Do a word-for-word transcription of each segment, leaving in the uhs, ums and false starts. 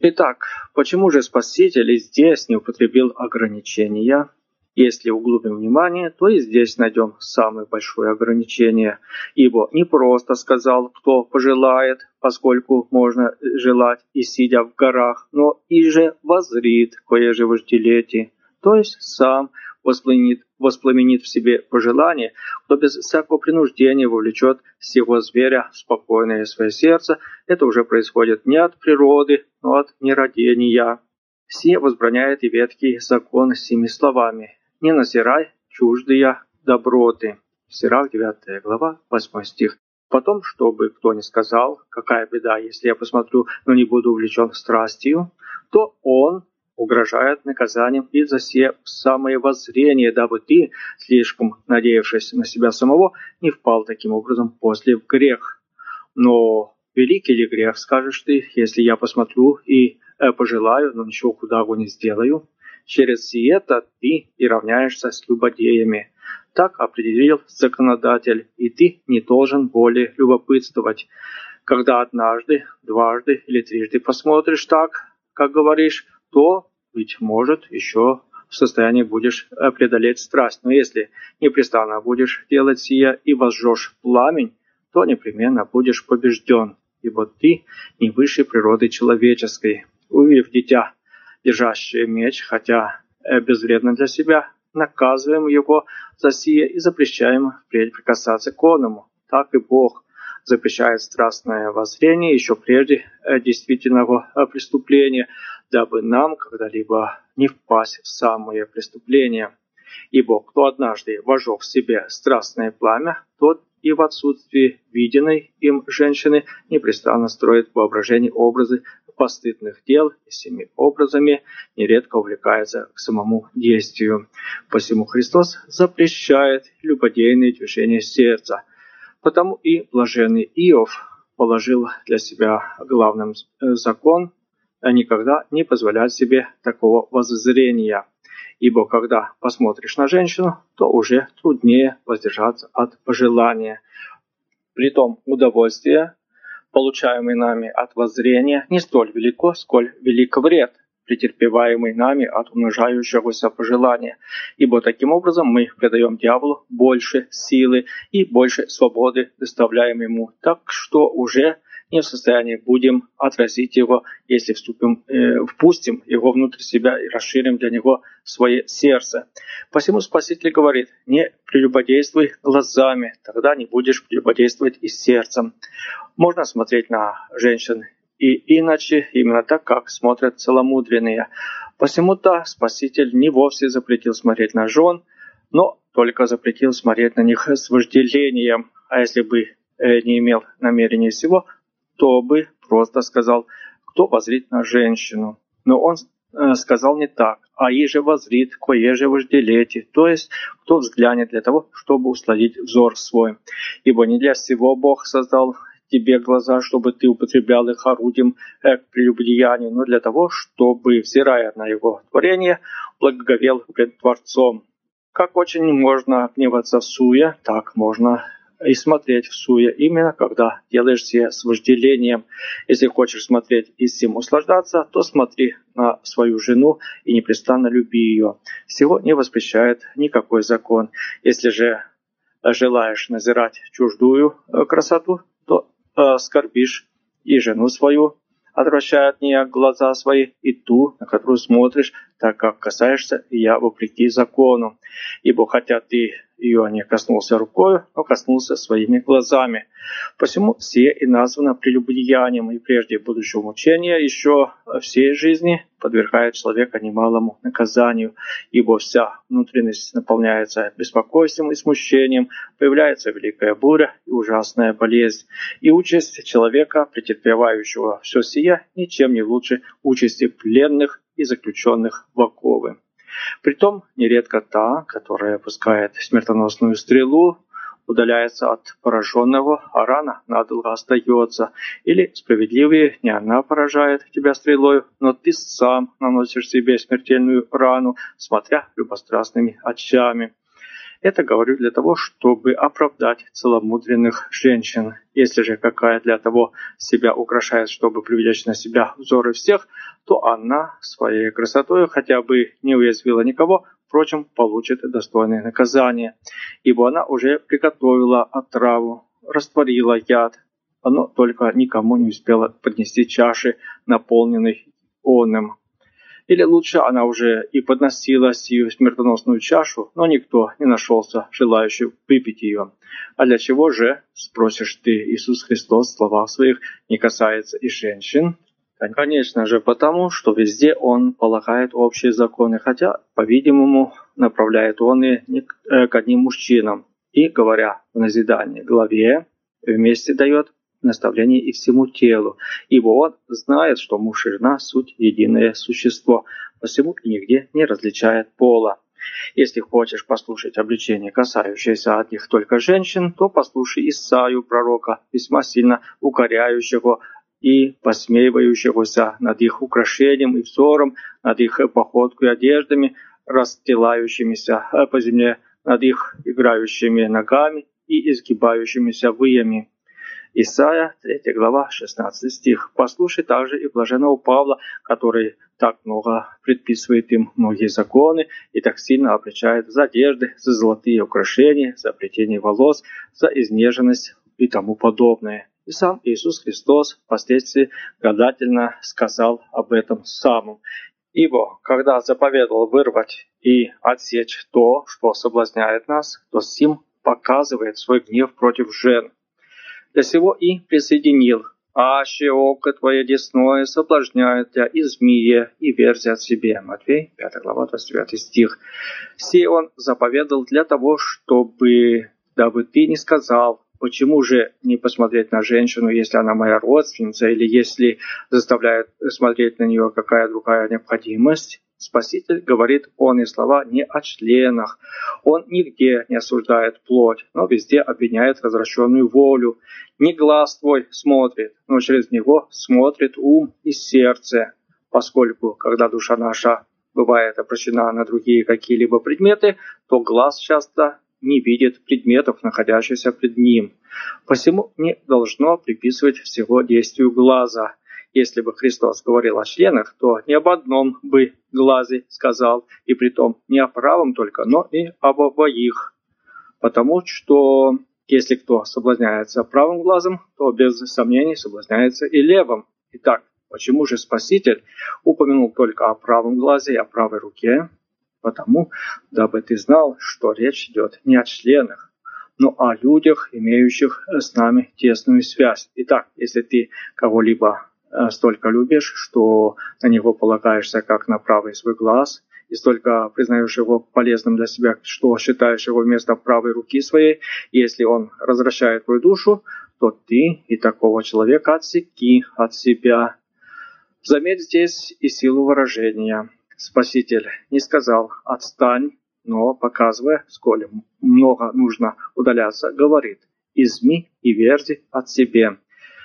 Итак, почему же Спаситель и здесь не употребил ограничения? Если углубим внимание, то и здесь найдем самое большое ограничение, ибо не просто сказал, кто пожелает, поскольку можно желать и сидя в горах, но и же воззрит, кое же вожделете, то есть сам воспламенит, воспламенит в себе пожелание, кто без всякого принуждения вовлечет сего зверя в спокойное свое сердце. Это уже происходит не от природы, но от нерадения. Сие возбраняет и ветхий закон семи словами: «Не назирай чуждые доброты». Сирах, девятая глава, восьмой стих. Потом, чтобы кто ни сказал, какая беда, если я посмотрю, но не буду увлечен страстью, то он угрожает наказанием и за сие самое воззрение, дабы ты, слишком надеявшись на себя самого, не впал таким образом после в грех. Но великий ли грех, скажешь ты, если я посмотрю и э, пожелаю, но ничего куда-го не сделаю? Через сие-то ты и равняешься с любодеями. Так определил законодатель, и ты не должен более любопытствовать. Когда однажды, дважды или трижды посмотришь так, как говоришь, то, быть может, еще в состоянии будешь преодолеть страсть. Но если непрестанно будешь делать сия и возжжешь пламень, то непременно будешь побежден, ибо ты не выше природы человеческой. Увидев дитя, держащее меч, хотя безвредно для себя, наказываем его за сие и запрещаем впредь прикасаться к оному. Так и Бог запрещает страстное воззрение еще прежде действительного преступления, дабы нам когда-либо не впасть в самое преступление. Ибо кто однажды вожег в себе страстное пламя, тот и в отсутствии виденной им женщины непрестанно строит в воображении образы постыдных дел и всеми образами нередко увлекается к самому действию. Посему Христос запрещает любодейные движения сердца. Потому и блаженный Иов положил для себя главным закон никогда не позволять себе такого воззрения. Ибо когда посмотришь на женщину, то уже труднее воздержаться от пожелания. Притом удовольствие, получаемое нами от воззрения, не столь велико, сколь велик вред, претерпеваемый нами от умножающегося пожелания. Ибо таким образом мы придаем дьяволу больше силы и больше свободы, доставляем ему, так что уже не в состоянии будем отразить его, если вступим, э, впустим его внутрь себя и расширим для него свое сердце. Посему Спаситель говорит: не прелюбодействуй глазами, тогда не будешь прелюбодействовать и сердцем. Можно смотреть на женщин и иначе, именно так, как смотрят целомудренные. Посему-то Спаситель не вовсе запретил смотреть на жен, но только запретил смотреть на них с вожделением. А если бы э, не имел намерения сего, то бы просто сказал: кто воззрит на женщину. Но он э, сказал не так: а еже воззрит, коеже вожделете, то есть кто взглянет для того, чтобы усладить взор свой. Ибо не для всего Бог создал тебе глаза, чтобы ты употреблял их орудием э, к прелюбодеянию, но для того, чтобы, взирая на его творение, благоговел пред Творцом. Как очень можно гневаться в суе, так можно и смотреть в суе, именно когда делаешь сие с вожделением. Если хочешь смотреть и с ним услаждаться, то смотри на свою жену и непрестанно люби ее. Сего не воспрещает никакой закон. Если же желаешь назирать чуждую красоту, то э, скорбишь и жену свою, отвращая от нее глаза свои, и ту, на которую смотришь, так как касаешься я вопреки закону. Ибо хотя ты ее не коснулся рукою, но коснулся своими глазами. Посему сие и названо прелюбодеянием, и прежде будущего мучения еще всей жизни подвергает человека немалому наказанию, ибо вся внутренность наполняется беспокойством и смущением, появляется великая буря и ужасная болезнь, и участь человека, претерпевающего все сие, ничем не лучше участи пленных и заключенных в оковы. Притом нередко та, которая пускает смертоносную стрелу, удаляется от пораженного, а рана надолго остается. Или, справедливее, не она поражает тебя стрелою, но ты сам наносишь себе смертельную рану, смотря любострастными очами. Это говорю для того, чтобы оправдать целомудренных женщин. Если же какая для того себя украшает, чтобы привлечь на себя взоры всех, то она своей красотой хотя бы не уязвила никого, впрочем, получит достойное наказание. Ибо она уже приготовила отраву, растворила яд, но только никому не успела поднести чаши, наполненной оным. Или лучше, она уже и подносила сию смертоносную чашу, но никто не нашелся, желающий выпить ее. А для чего же, спросишь ты, Иисус Христос в словах своих не касается и женщин? Конечно же, потому что везде Он полагает общие законы, хотя, по-видимому, направляет Он и не к одним мужчинам. И, говоря в назидании главе, вместе дает наставление и всему телу, ибо Он знает, что муж и жена – суть единое существо, посему и нигде не различает пола. Если хочешь послушать обличение, касающееся одних только женщин, то послушай Исаию, пророка, весьма сильно укоряющего и посмеивающегося над их украшением и взором, над их походкой и одеждами, расстилающимися по земле, над их играющими ногами и изгибающимися выями. Исайя, третья глава, шестнадцатый стих. Послушай также и блаженного Павла, который так много предписывает им многие законы и так сильно обличает за одежды, за золотые украшения, за плетение волос, за изнеженность и тому подобное. И сам Иисус Христос впоследствии гадательно сказал об этом самом. Ибо, когда заповедовал вырвать и отсечь то, что соблазняет нас, то сим показывает свой гнев против жен. Для сего и присоединил: «Аще око твое десное соблазняет тебя и змея, и верзят себе». Матфей, пятая глава, двадцать девятый стих. Сей он заповедал для того, чтобы, дабы ты не сказал: почему же не посмотреть на женщину, если она моя родственница, или если заставляет смотреть на нее какая другая необходимость? Спаситель говорит он и слова не о членах. Он нигде не осуждает плоть, но везде обвиняет развращенную волю. Не глаз твой смотрит, но через него смотрит ум и сердце. Поскольку, когда душа наша бывает обращена на другие какие-либо предметы, то глаз часто не видит предметов, находящихся пред ним. Посему не должно приписывать всего действию глаза. Если бы Христос говорил о членах, то не об одном бы глазе сказал, и притом не о правом только, но и об обоих. Потому что если кто соблазняется правым глазом, то без сомнений соблазняется и левым. Итак, почему же Спаситель упомянул только о правом глазе и о правой руке? Потому, дабы ты знал, что речь идет не о членах, но о людях, имеющих с нами тесную связь. Итак, если ты кого-либо столько любишь, что на него полагаешься как на правый свой глаз, и столько признаешь его полезным для себя, что считаешь его вместо правой руки своей, и если он развращает твою душу, то ты и такого человека отсеки от себя. Заметь здесь и силу выражения. Спаситель не сказал «отстань», но, показывая, сколь много нужно удаляться, говорит «изми и верзи от себе».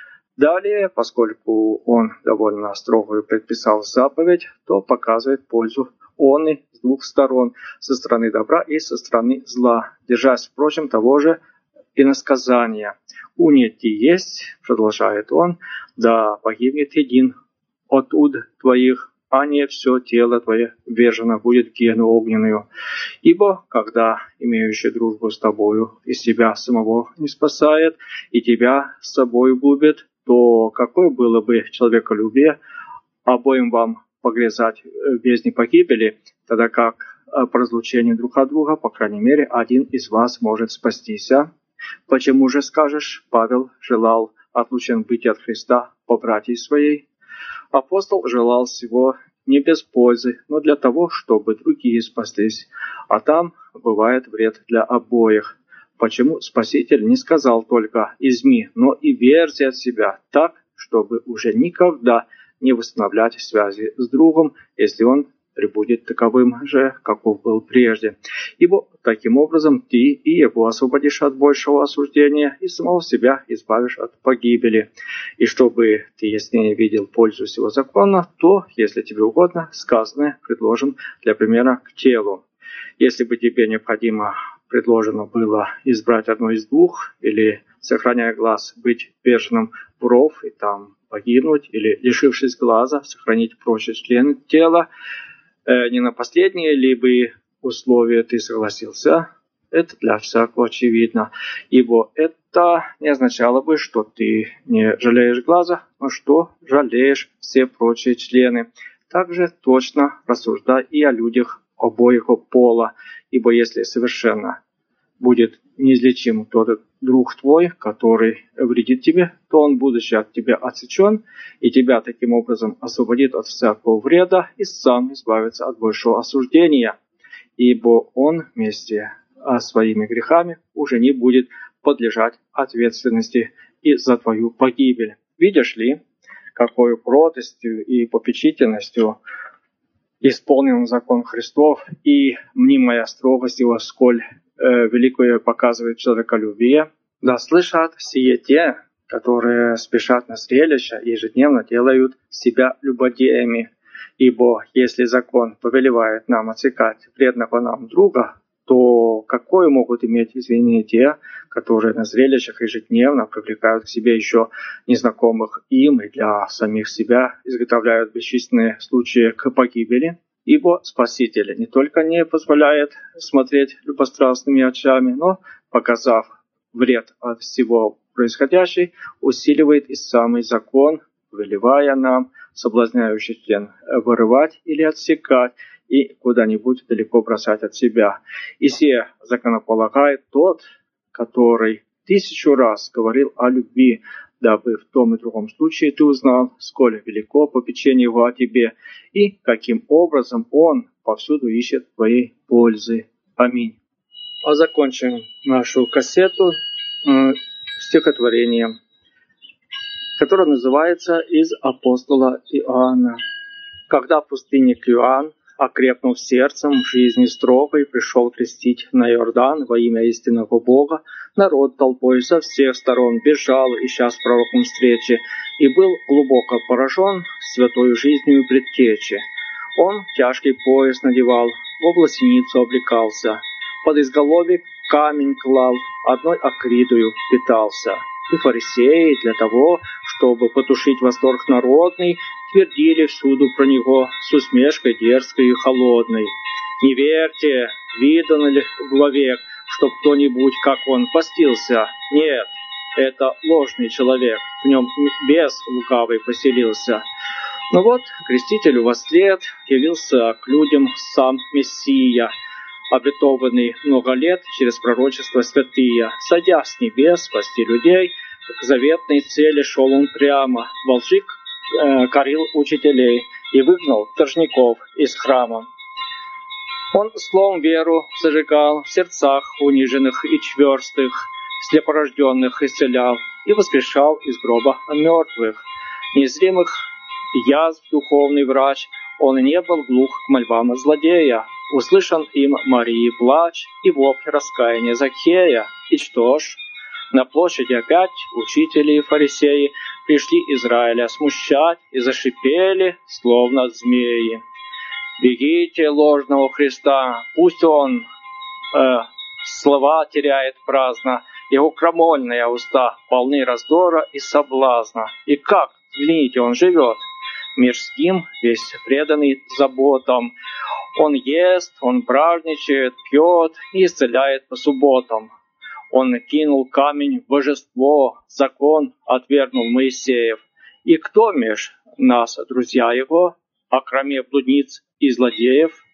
Далее, поскольку он довольно строгую предписал заповедь, то показывает пользу он и с двух сторон, со стороны добра и со стороны зла, держась, впрочем, того же иносказания. «Унети есть, — продолжает он, — да погибнет един от уд твоих, а не все тело твое ввержено будет в гиену огненную. Ибо, когда имеющий дружбу с тобою из себя самого не спасает, и тебя с собой губит, то какое было бы человеколюбие обоим вам погрязать в бездне погибели, тогда как по разлучению друг от друга, по крайней мере, один из вас может спастись. Почему же, скажешь, Павел желал отлучен быть от Христа по братьей своей? Апостол желал всего не без пользы, но для того, чтобы другие спаслись, а там бывает вред для обоих. Почему Спаситель не сказал только «изми», но и верзи от себя так, чтобы уже никогда не восстанавливать связи с другом, если он пребудет таковым же, каков был прежде. Ибо таким образом ты и его освободишь от большего осуждения и самого себя избавишь от погибели. И чтобы ты яснее видел пользу всего закона, то, если тебе угодно, сказанное предложим для примера к телу. Если бы тебе необходимо предложено было избрать одно из двух, или, сохраняя глаз, быть вверженным в ров и там погибнуть, или, лишившись глаза, сохранить прочие члены тела, э, не на последние ли бы условия ты согласился? Это для всякого очевидно, ибо это не означало бы, что ты не жалеешь глаза, но что жалеешь все прочие члены. Также точно рассуждай и о людях обоего пола, ибо если совершенно будет неизлечим тот друг твой, который вредит тебе, то он, будучи от тебя отсечен, и тебя таким образом освободит от всякого вреда и сам избавится от большого осуждения, ибо он вместе а своими грехами уже не будет подлежать ответственности и за твою погибель. Видишь ли, какой кротостью и попечительностью исполнен закон Христов, и мнимая строгость его, сколь э, великое показывает человеколюбие. Да слышат сие те, которые спешат на зрелище и ежедневно делают себя любодеями. Ибо если закон повелевает нам отсекать вредного нам друга, то какое могут иметь извинение те, которые на зрелищах ежедневно привлекают к себе еще незнакомых им и для самих себя изготовляют бесчисленные случаи к погибели? Ибо Спаситель не только не позволяет смотреть любострастными очами, но, показав вред от всего происходящего, усиливает и самый закон, повелевая нам соблазняющий член вырывать или отсекать, и куда-нибудь далеко бросать от себя. И сие законополагает тот, который тысячу раз говорил о любви, дабы в том и другом случае ты узнал, сколь велико попечение его о тебе, и каким образом он повсюду ищет твоей пользы. Аминь. А закончим нашу кассету э, стихотворением, которое называется «Из апостола Иоанна». Когда пустынник Иоанн, окрепнув сердцем в жизни строгой, пришел крестить на Иордан во имя истинного Бога, народ толпой со всех сторон бежал, ища с пророком встречи, и был глубоко поражен святой жизнью предтечи. Он тяжкий пояс надевал, в обласеницу облекался, под изголовье камень клал, одной акридою питался. И фарисеи для того, чтобы потушить восторг народный, твердили всюду про него с усмешкой дерзкой и холодной. Не верьте, видано ли вовек, чтоб кто-нибудь, как он, постился? Нет, это ложный человек, в нем бес лукавый поселился. Но вот крестителю вослед явился к людям сам Мессия, обетованный много лет через пророчество святые. Сойдя с небес спасти людей, к заветной цели шел он прямо, во лжи э, корил учителей и выгнал торжников из храма. Он словом веру зажигал в сердцах униженных и чверстых, слепорожденных исцелял и воскрешал из гроба мертвых. Незримых язв духовный врач, он не был глух к мольбам злодея. Услышан им Марии плач и вопль раскаяния Закхея. И что ж, на площади опять учители и фарисеи пришли Израиля смущать и зашипели, словно змеи. «Бегите ложного Христа, пусть он э, слова теряет праздно, его крамольные уста полны раздора и соблазна. И как, взгляните, он живет, мирским, весь преданный заботам. Он ест, он праздничает, пьет и исцеляет по субботам. Он кинул камень в божество, закон отвергнул Моисеев. И кто меж нас, друзья его, окроме блудниц и злодеев?»